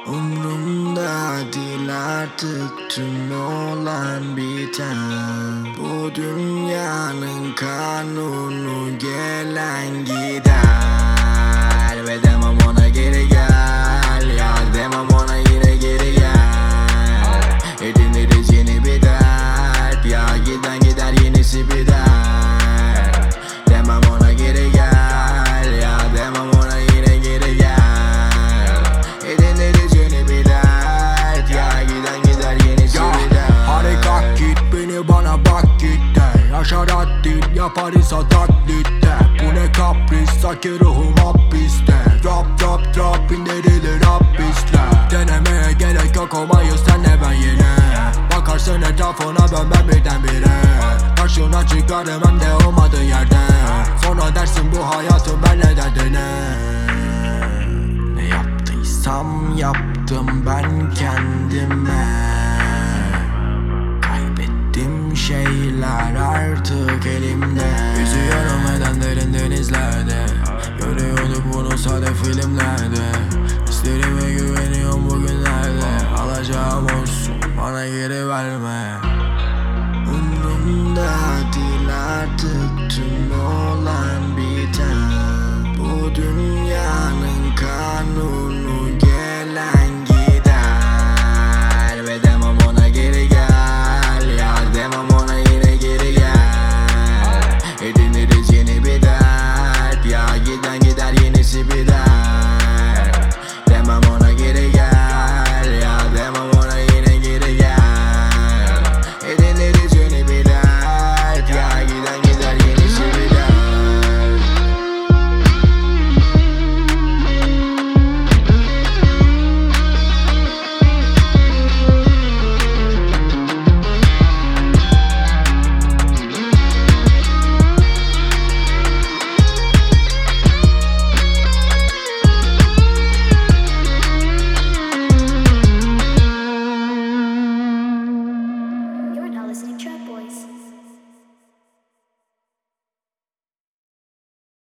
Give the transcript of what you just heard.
Umrumda değil artık tüm olan biten. Bu dünyanın kanunu gelen gider. Ve demem ona geri gel, ya demem ona yine geri gel. Ediniriz yeni bir dert, ya giden gider yenisi bir dert. Demem ona geri gel, ya demem ona yine geri gel. Ediniriz yeni bir dert, ya giden gider yenisi bir dert. Hadi kalk git, beni bana bak git de. Yaşarat değil yaparız o taklitte. Bu ne kapris, sanki ruhum hapiste. Drop indirilir hapisler. Denemeye gerek yok, olmayız senle ben yine. Bakarsın etrafına dön ben birdenbire. Karşına çıkarım hem de olmadığı yerde. Sonra dersin bu hayatın benle derdine. Ne yaptıysam yaptım ben kendime. Kaybettim şeyler artık elimde. Yüzüyorum eden derin denizlerde. Görüyorduk bunu sade filmlerde. Hislerime güveniyorum bugünlerde. Alacağım olsun bana geri verme. Umrumda değil artık tüm o